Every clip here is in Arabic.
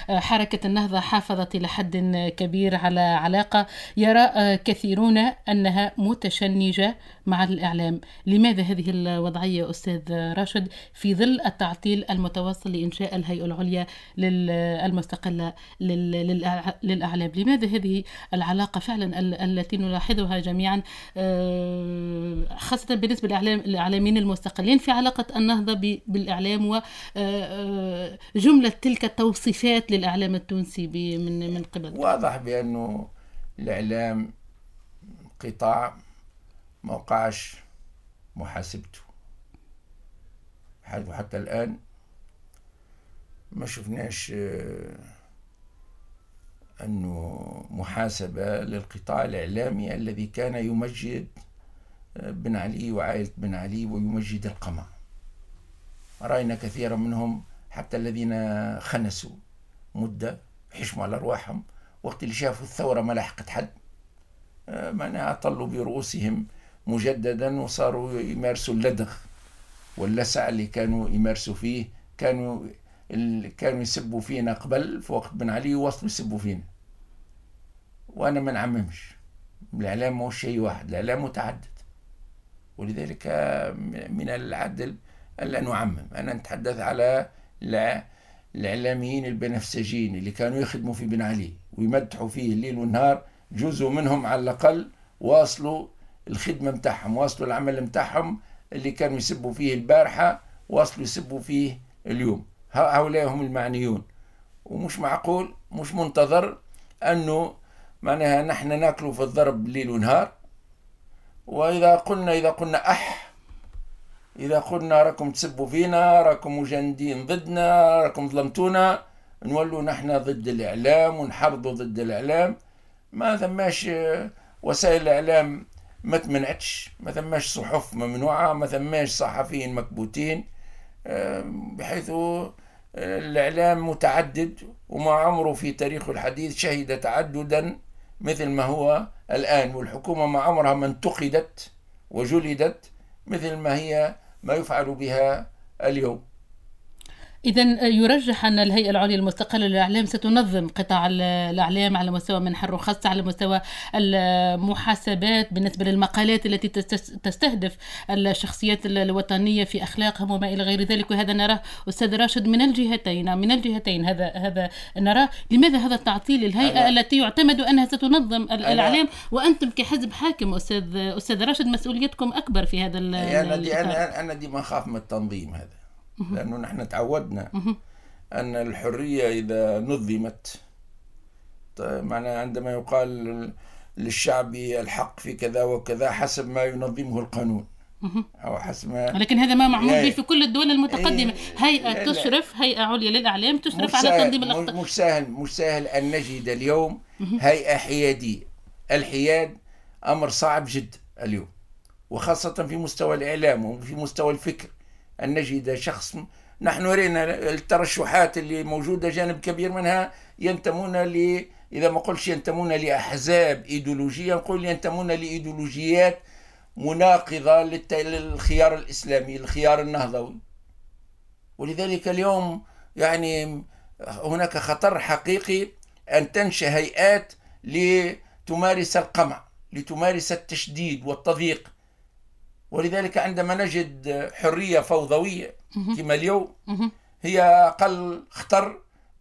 حركة النهضة حافظت إلى حد كبير على علاقة يرى كثيرون أنها متشنجة مع الإعلام. لماذا هذه الوضعية أستاذ راشد في ظل التعطيل المتواصل لإنشاء الهيئة العليا المستقلة للإعلام؟ لماذا هذه العلاقة فعلا التي نلاحظها جميعا خاصة بالنسبة للإعلاميين المستقلين في علاقة النهضة بالإعلام وجملة تلك التوصيفات للإعلام التونسي من قبل؟ واضح بأنه الإعلام قطاع ما وقعش محاسبته، حتى الآن ما شفناش أنه محاسبة للقطاع الإعلامي الذي كان يمجد بن علي وعائلة بن علي ويمجد القمع. رأينا كثيرا منهم حتى الذين خنسوا مدة حشموا على أرواحهم وقت اللي شافوا الثورة ما لحقت حد، معناها طلوا برؤوسهم مجددا وصاروا يمارسوا اللدغ واللسع اللي كانوا يمارسوا فيه. كانوا يسبوا فينا قبل في وقت بن علي ووصلوا يسبوا فينا. وأنا ما نعممش، الإعلام مو شيء واحد، الإعلام متعدد، ولذلك من العدل ألا نعمم. أنا نتحدث على الإعلاميين البنفسجيين اللي كانوا يخدموا في بن علي ويمدحوا فيه الليل والنهار، جزء منهم على الأقل واصلوا الخدمة متاعهم، واصلوا العمل متاعهم اللي كانوا يسبوا فيه البارحة واصلوا يسبوا فيه اليوم. هؤلاء هم المعنيون. ومش معقول، مش منتظر أنه معناها نحن ناكلوا في الضرب ليل ونهار، وإذا قلنا إذا قلنا راكم تسبوا فينا، راكم مجندين ضدنا، راكم ظلمتونا، نولوا نحن ضد الإعلام ونحرضوا ضد الإعلام. ما ثماش وسائل الإعلام ما تمنعتش، ما ثماش صحف ممنوعة، ما ثماش صحفيين مكبوتين، بحيث الإعلام متعدد وما عمره في تاريخه الحديث شهد تعددا مثل ما هو الآن. والحكومة ما عمرها ما انتقدت وجلدت مثل ما هي ما يفعل بها اليوم. إذن يرجح أن الهيئة العليا المستقلة للإعلام ستنظم قطاع الإعلام على مستوى منحر، وخاصة على مستوى المحاسبات بالنسبة للمقالات التي تستهدف الشخصيات الوطنية في أخلاقهم وما إلى غير ذلك. وهذا نراه أستاذ راشد من الجهتين هذا نراه. لماذا هذا التعطيل الهيئة التي يعتمد أنها ستنظم الإعلام وأنتم كحزب حاكم أستاذ راشد مسؤوليتكم أكبر في هذا أنا دي ما أخاف من التنظيم هذا، لأنه نحن تعودنا أن الحرية إذا نظمت، معنى عندما يقال للشعب الحق في كذا وكذا حسب ما ينظمه القانون أو حسب ما، لكن هذا ما معمول به في كل الدول المتقدمة. هيئة تشرف، هيئة عليا للإعلام تشرف على تنظيم الأخطاء. مش سهل أن نجد اليوم هيئة حيادية. الحياد أمر صعب جدا اليوم، وخاصة في مستوى الإعلام وفي مستوى الفكر، أن نجد شخص. نحن رأينا الترشحات اللي موجودة جانب كبير منها ينتمون إذا ما قلش ينتمون لأحزاب إيديولوجية، نقول ينتمون لإيديولوجيات مناقضة للخيار الإسلامي، الخيار النهضوي. ولذلك اليوم يعني هناك خطر حقيقي أن تنشأ هيئات لتمارس القمع، لتمارس التشديد والتضييق. ولذلك عندما نجد حرية فوضوية كما اليوم، هي أقل خطر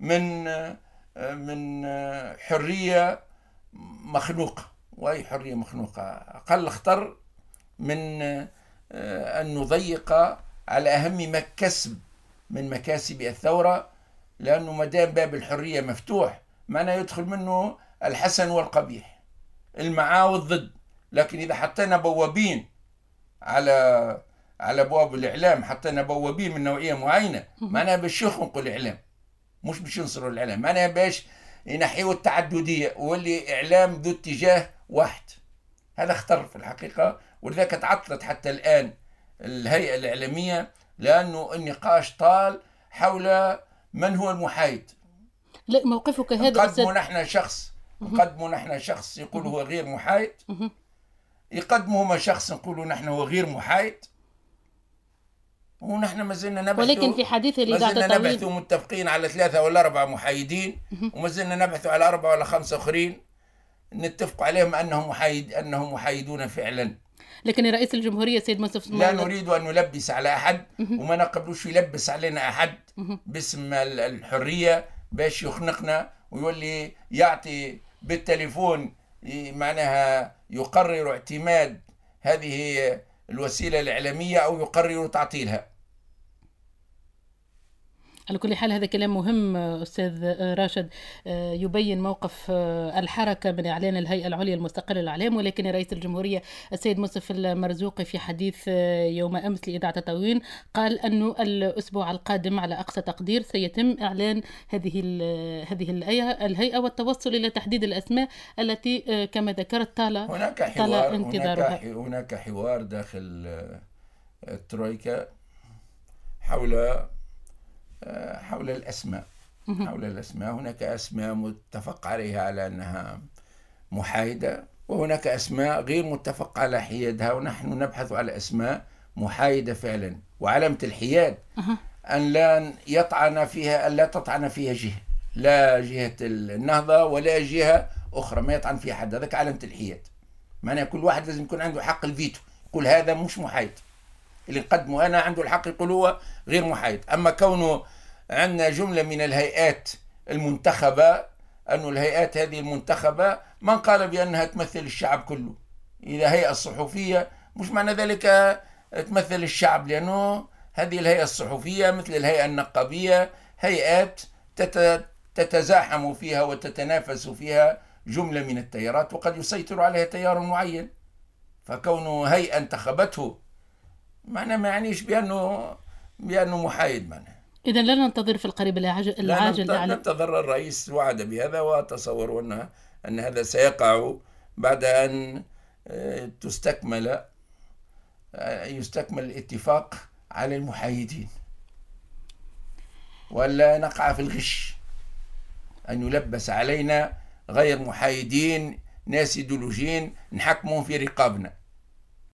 من حرية مخنوقة. وأي حرية مخنوقة أقل خطر من أن نضيق على أهم مكسب من مكاسب الثورة، لأنه مدام باب الحرية مفتوح معناه يدخل منه الحسن والقبيح، المعا والضد. لكن إذا حطينا بوابين على ابواب الاعلام، حطينا بوابين من نوعيه معينه، معناها باش يخنقوا الاعلام مش باش ينصروا الاعلام، معناها باش ينحيوا التعدديه واللي اعلام ذو اتجاه واحد. هذا خطر في الحقيقه. ولذلك تعطلت حتى الان الهيئه الاعلاميه، لانه النقاش طال حول من هو المحايد. لا، موقفك هذا نقدموا نحن شخص يقول هو غير محايد، يقدموا هما شخص نقولوا نحن هو غير محايد، ونحن ما زلنا نبحث، ولكن في حديثه ما زلنا لإذاعة نبحث متفقين على 3 ولا 4 محايدين، وما زلنا نبحث على 4 ولا 5 آخرين نتفق عليهم أنهم محايدون فعلا. لكن رئيس الجمهورية السيد منصف لا نريد أن نلبس على أحد، وما نقبلوش يلبس علينا أحد باسم الحرية باش يخنقنا ويولي يعطي بالتليفون، معناها يقرر اعتماد هذه الوسيلة الإعلامية أو يقرر تعطيلها. على كل حال هذا كلام مهم أستاذ راشد، يبين موقف الحركة من إعلان الهيئة العليا المستقلة للإعلام. ولكن رئيس الجمهورية السيد مصطفى المرزوقي في حديث يوم أمس لإذاعة تطاوين قال أنه الأسبوع القادم على أقصى تقدير سيتم إعلان هذه الهيئة والتوصل إلى تحديد الأسماء التي كما ذكرت طال انتظارها. هناك حوار داخل الترويكا حول الأسماء. هناك أسماء متفق عليها على أنها محايدة، وهناك أسماء غير متفق على حيادها، ونحن نبحث على أسماء محايدة فعلا. وعلامة الحياد أن لا تطعن فيها جهة، لا جهة النهضة ولا جهة أخرى ما يطعن فيها حد. هذاك علامة الحياد، معناها كل واحد لازم يكون عنده حق الفيتو، يقول هذا مش محايد، اللي نقدمه أنا عنده الحق يقول هو غير محايد. أما كونه عندنا جملة من الهيئات المنتخبة، أن الهيئات هذه المنتخبة من قال بأنها تمثل الشعب كله. إذا هيئة الصحفية مش معنى ذلك تمثل الشعب، لأنه هذه الهيئة الصحفية مثل الهيئة النقابية هيئات تتزاحم فيها وتتنافس فيها جملة من التيارات، وقد يسيطر عليها تيار معين. فكونه هيئة انتخبته معنى ما يعنيش بأنه محايد. معنى إذا لا ننتظر في القريب العاجل لا ننتظر. الرئيس وعد بهذا، وأتصور أن هذا سيقع بعد أن يستكمل الاتفاق على المحايدين، ولا نقع في الغش أن يلبس علينا غير محايدين ناس يدولوجين نحكمهم في رقابنا.